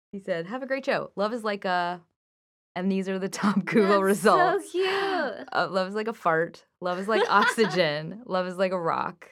He said, "Have a great show. Love is like a," and these are the top Google That's so results. cute. Love is like a fart. Love is like oxygen. Love is like a rock.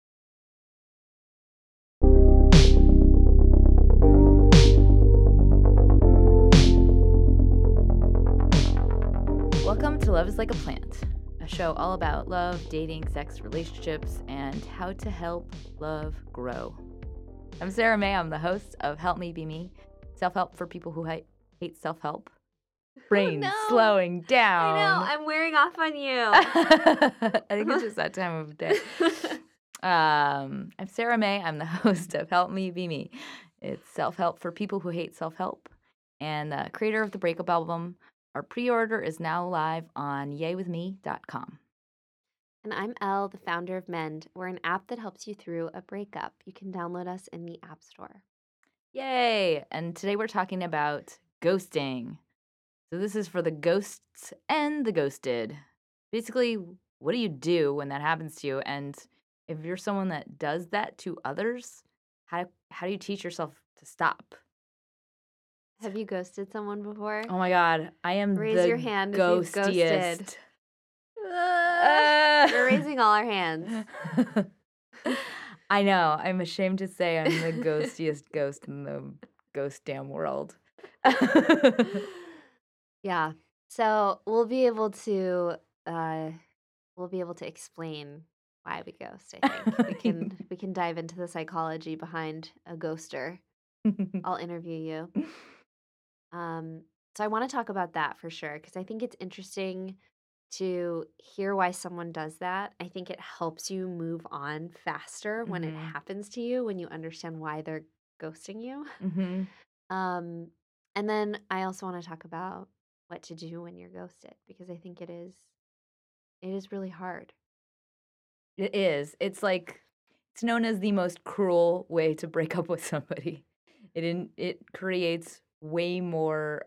Welcome to Love is Like a Plant, a show all about love, dating, sex, relationships, and how to help love grow. I'm Sarah May. I'm the host of Help Me Be Me, self-help for people who hate self-help. Oh, Brain no. slowing I know, down. I'm wearing off on you. I think it's just that time of day. I'm Sarah May. I'm the host of Help Me Be Me. It's self-help for people who hate self-help, and the creator of the breakup album. Our pre-order is now live on yaywithme.com. And I'm Elle, the founder of Mend. We're an app that helps you through a breakup. You can download us in the App Store. Yay! And today we're talking about ghosting. So this is for the ghosts and the ghosted. Basically, what do you do when that happens to you? And if you're someone that does that to others, how do you teach yourself to stop? Have you ghosted someone before? Oh my god, I am Raise your the hand if you've ghosted. ghostiest. We're Ah. raising all our hands. I know. I'm ashamed to say I'm the ghostiest ghost in the ghost damn world. Yeah. So uh we'll be able to explain why we ghost, I think. We can dive into the psychology behind a ghoster. I'll interview you. So I want to talk about that for sure because I think it's interesting to hear why someone does that. I think it helps you move on faster when it Mhm. happens to you, when you understand why they're ghosting you. Mhm. Um, and then I also want to talk about what to do when you're ghosted because I think it is really hard. It is. It's known as the most cruel way to break up with somebody. It creates way more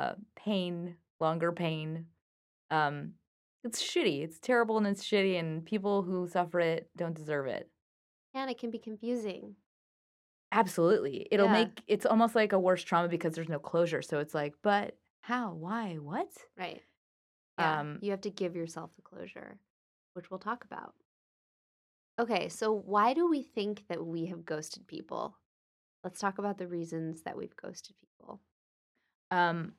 pain, longer pain. Um it's shitty. It's terrible and it's shitty and people who suffer it don't deserve it. And it can be confusing. Absolutely. Yeah, It's almost like a worse trauma because there's no closure. So it's like, but how? Why? What? right. Yeah, Um you have to give yourself the closure, which we'll talk about. Okay, so why do we think that we have ghosted people? Let's talk about the reasons that we've ghosted people. um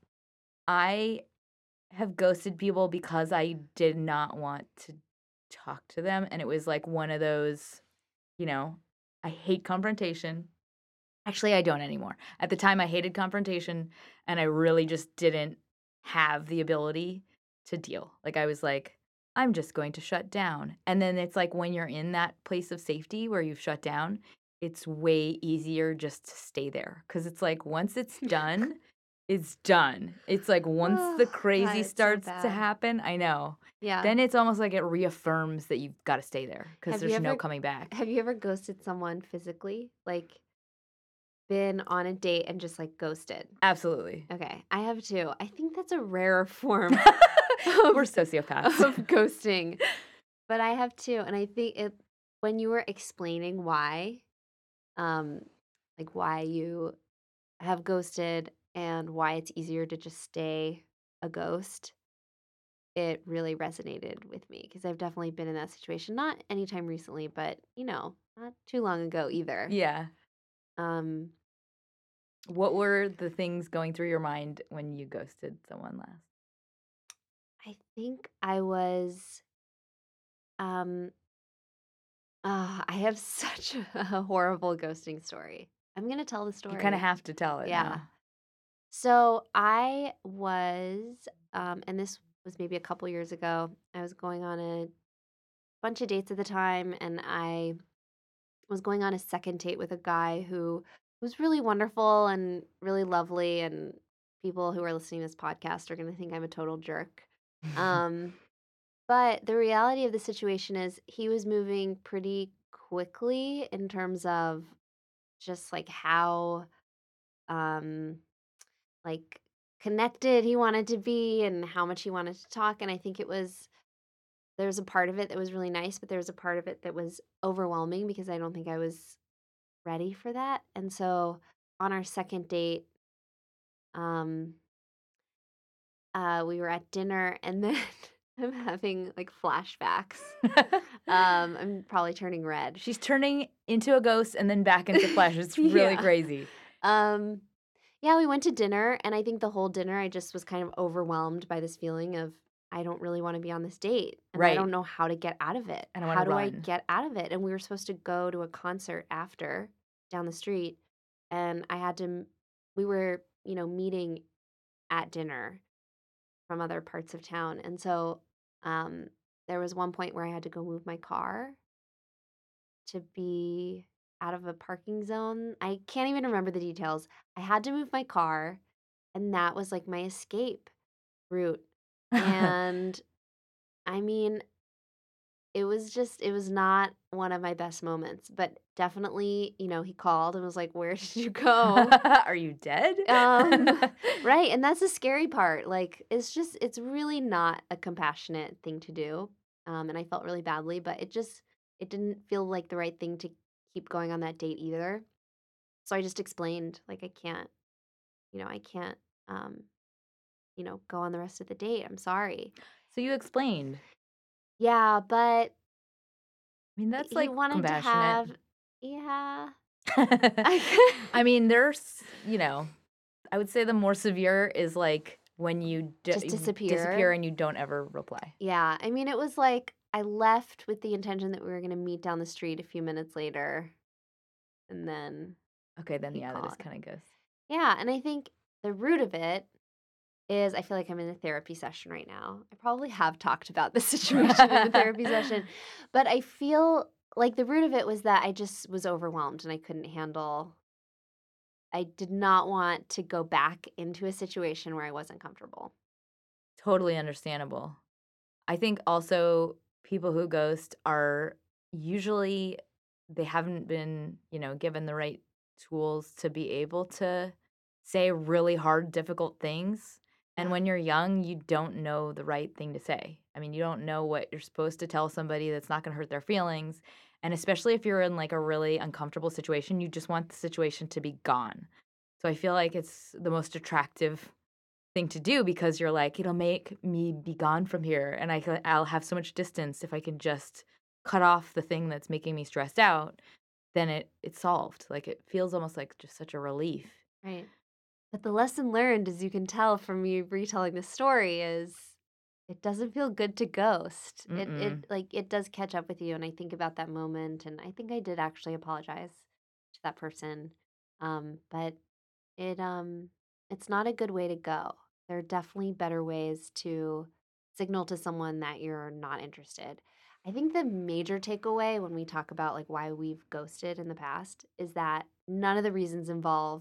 I have ghosted people because I did not want to talk to them, and it was, like, one of those, you know, I hate confrontation. Actually, I don't anymore. At the time, I hated confrontation, and I really just didn't have the ability to deal. Like, I was like, "I'm just going to shut down." And then it's like when you're in that place of safety where you've shut down, it's way easier just to stay there because it's like once it's done, it's done. It's like once the Oh, God, crazy it's so starts to bad. happen, I know, Yeah. then it's almost like it reaffirms that you've gotta stay there because Have you there's no ever coming back. have you ever ghosted someone physically? Like been on a date and just like ghosted? Absolutely. Okay, I have too. I think that's a rarer form We're of sociopaths. of ghosting, but I have too. And I think it when you were explaining why, um, like why you have ghosted and why it's easier to just stay a ghost, it really resonated with me because I've definitely been in that situation. Not anytime recently, but not too long ago either. Yeah. Um, What were the things going through your mind when you ghosted someone last? I think I was um I have such a horrible ghosting story. I'm gonna tell the You kinda story. have to tell it Yeah. now. So I was, and this was maybe a couple years ago. I was going on a bunch of dates at the time, and I was going on a second date with a guy who was really wonderful and really lovely. And people who are listening to this podcast are going to think I'm a total jerk. Um, but the reality of the situation is he was moving pretty quickly in terms of just like how um like connected he wanted to be and how much he wanted to talk. And I think there was a part of it that was really nice, but there was a part of it that was overwhelming because I don't think I was ready for that. And so on our second date, Um, we were at dinner, and then I'm having like flashbacks. I'm probably turning red. She's turning into a ghost and then back into flesh. It's really Yeah. crazy. Um, yeah, we went to dinner, and I think the whole dinner I just was kind of overwhelmed by this feeling of I don't really want to be on this date, and I Right. don't know how to get out of it. And I want How to do I run. get out of it? And we were supposed to go to a concert after down the street, and we were, meeting at dinner from other parts of town. And so um there was one point where I had to go move my car to be out of a parking zone. I can't even remember the details. I had to move my car, and that was like my escape route. And I mean, it was not one of my best moments, but definitely, he called and was like, "Where did you go?" Are you dead? Um, right, and that's the scary part, like, it's really not a compassionate thing to do, and I felt really badly, but it didn't feel like the right thing to keep going on that date either. So I just explained, like, I can't, um, go on the rest of the date, I'm sorry. So you explained. Yeah, but I mean, that's he like wanted to compassionate. have. Yeah. I mean, I would say the more severe is like when you Just disappear disappear. and you don't ever reply. Yeah, I mean, it was like I left with the intention that we were gonna meet down the street a few minutes later, and then Okay, then he yeah, that is called. kind of ghost. Yeah, and I think the root of it is I feel like I'm in a therapy session right now. I probably have talked about this situation in a therapy session, but I feel like the root of it was that I just was overwhelmed and I did not want to go back into a situation where I wasn't comfortable. Totally understandable. I think also people who ghost are usually they haven't been, given the right tools to be able to say really hard, difficult things. And Yeah, when you're young, you don't know the right thing to say. I mean, you don't know what you're supposed to tell somebody that's not going to hurt their feelings. And especially if you're in like a really uncomfortable situation, you just want the situation to be gone. So I feel like it's the most attractive thing to do because you're like, "It'll make me be gone from here, and I'll have so much distance if I can just cut off the thing that's making me stressed out, then it's solved." Like, it feels almost like just such a relief. right. But the lesson learned, as you can tell from me retelling the story, is it doesn't feel good to ghost. Mm-mm. It does catch up with you, and I think about that moment, and I think I did actually apologize to that person. But it it's not a good way to go. There are definitely better ways to signal to someone that you're not interested. I think the major takeaway when we talk about like why we've ghosted in the past is that none of the reasons involve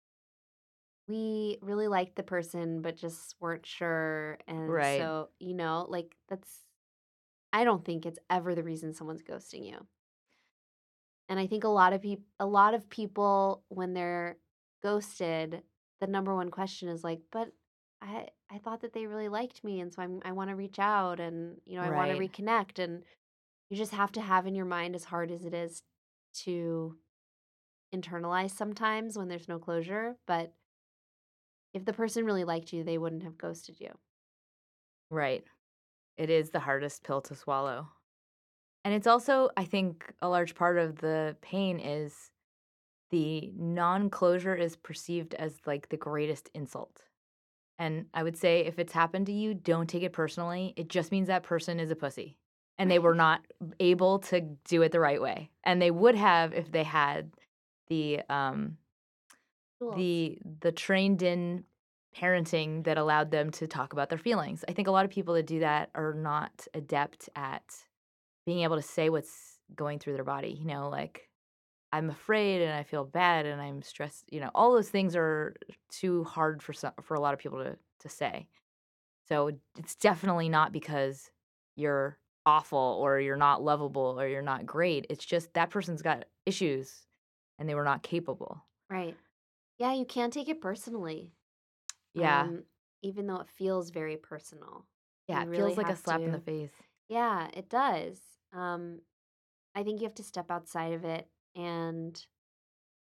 we really liked the person, but just weren't sure, and Right. so, like, I don't think it's ever the reason someone's ghosting you, and I think a lot of people, when they're ghosted, the number one question is like, "But I thought that they really liked me, and so I wanna reach out, and, I wanna Right. reconnect," and you just have to have in your mind, as hard as it is to internalize sometimes when there's no closure, but if the person really liked you, they wouldn't have ghosted you. Right. It is the hardest pill to swallow. And it's also, I think, a large part of the pain is the non-closure is perceived as, like, the greatest insult. And I would say if it's happened to you, don't take it personally. It just means that person is a pussy and they were Right. not able to do it the right way. And they would have if they had the Tools. the trained in parenting that allowed them to talk about their feelings. I think a lot of people that do that are not adept at being able to say what's going through their body, like I'm afraid and I feel bad and I'm stressed, all those things are too hard for a lot of people to say. So it's definitely not because you're awful or you're not lovable or you're not great. It's just that person's got issues and they were not capable. Right. Yeah, you can't take it personally, Yeah. um, even though it feels very personal. Yeah. You It really feels like a have slap in the to. face. Yeah, it does. Um, I think you have to step outside of it and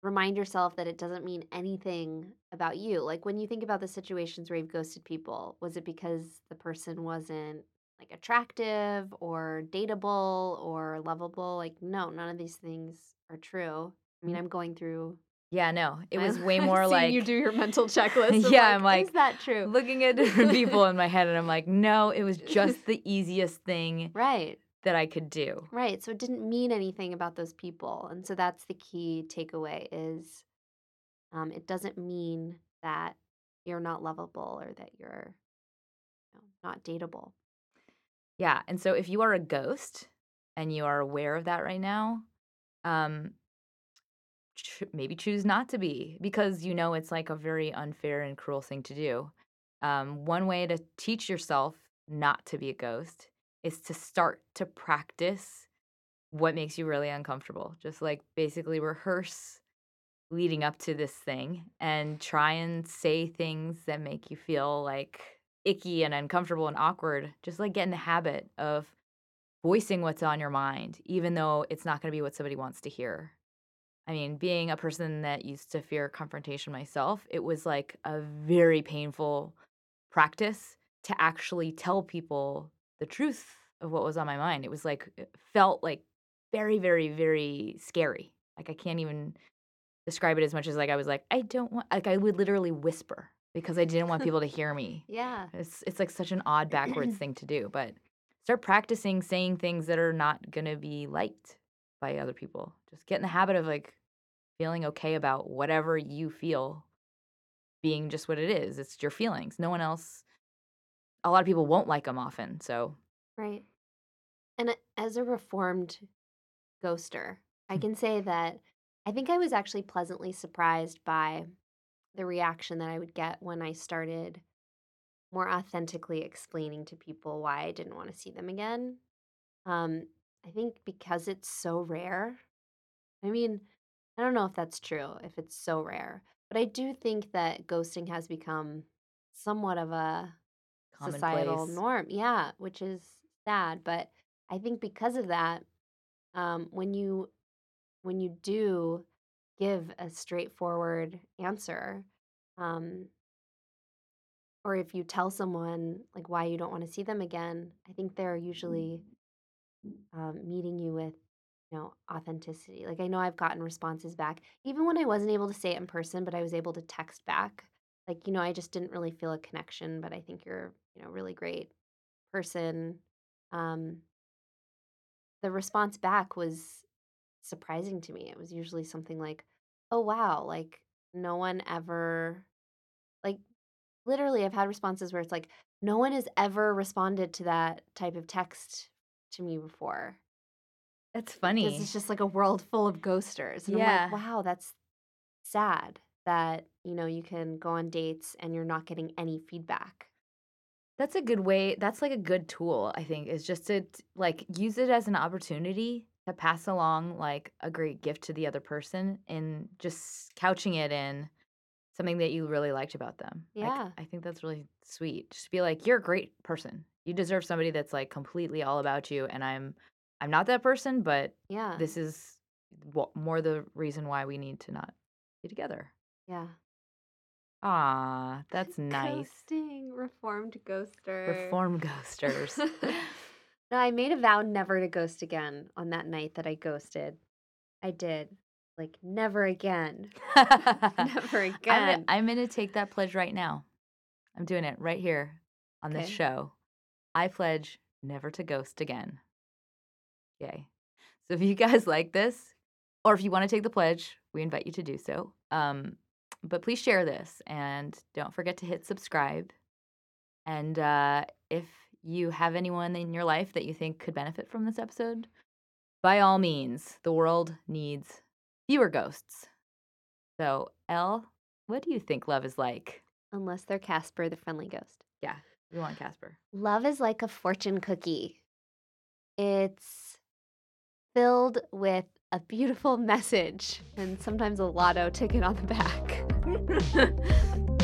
remind yourself that it doesn't mean anything about you. Like when you think about the situations where you've ghosted people, was it because the person wasn't like attractive or dateable or lovable? Like, no, none of these things are true. I mean, Mm. I'm going through Yeah, no, it my was way I'm more seeing you do like your mental checklist of yeah, I'm like, is like that true? looking at different people in my head and I'm like, no, it was just the easiest thing Right. that I could do. Right. So it didn't mean anything about those people. And so that's the key takeaway is it doesn't mean that you're not lovable or that you're not dateable. Yeah, and so if you are a ghost and you are aware of that right now, um, maybe choose not to be because you know it's like a very unfair and cruel thing to do. One way to teach yourself not to be a ghost is to start to practice what makes you really uncomfortable. Just like basically rehearse leading up to this thing and try and say things that make you feel like icky and uncomfortable and awkward. Just like get in the habit of voicing what's on your mind, even though it's not going to be what somebody wants to hear. I mean, being a person that used to fear confrontation myself, it was like a very painful practice to actually tell people the truth of what was on my mind. It was like, it felt like very, very, very scary. Like, I can't even describe it as much as like I was like, I don't want, like, I would literally whisper because I didn't want people to hear me. Yeah. It's like such an odd backwards thing to do, but start practicing saying things that are not gonna be liked by other people. Just get in the habit of like feeling okay about whatever you feel being just what it is. It's your feelings. No one else, a lot of people won't like them often. So, Right. And as a reformed ghoster, I can say that I think I was actually pleasantly surprised by the reaction that I would get when I started more authentically explaining to people why I didn't want to see them again. Um, I think because it's so rare. I mean, I don't know if that's true, if it's so rare, but I do think that ghosting has become somewhat of a societal commonplace. norm. Yeah, which is sad, but I think because of that, when you do give a straightforward answer, um, or if you tell someone like why you don't want to see them again, I think they're usually meeting you with authenticity. Like I know I've gotten responses back even when I wasn't able to say it in person, but I was able to text back. Like, I just didn't really feel a connection, but I think you're, really great person. Um, the response back was surprising to me. It was usually something like, "Oh wow, like no one ever like literally I've had responses where it's like no one has ever responded to that type of text to me before." That's Because funny. it's just like a world full of ghosters, and I'm like, Yeah. "Wow, that's sad that, you can go on dates and you're not getting any feedback." That's a good way. That's like a good tool, I think, is just to like use it as an opportunity to pass along like a great gift to the other person and just couching it in something that you really liked about them. Like, Yeah, I think that's really sweet. Just be like, you're a great person. You deserve somebody that's like completely all about you. And I'm not that person, but yeah, this is more the reason why we need to not be together. yeah. Ah, that's nice. Ghosting, reformed ghoster. Reform ghosters. No, I made a vow never to ghost again on that night that I ghosted. I did. Like, never again. Never again. I'm gonna take that pledge right now. I'm doing it right here on this Okay. show. I pledge never to ghost again. Yay. So if you guys like this, or if you want to take the pledge, we invite you to do so. But please share this and don't forget to hit subscribe. And if you have anyone in your life that you think could benefit from this episode, by all means, the world needs fewer ghosts. So, Elle, what do you think love is like? Unless they're Casper the friendly ghost. Yeah, we want Casper. Love is like a fortune cookie. It's filled with a beautiful message and sometimes a lotto ticket on the back.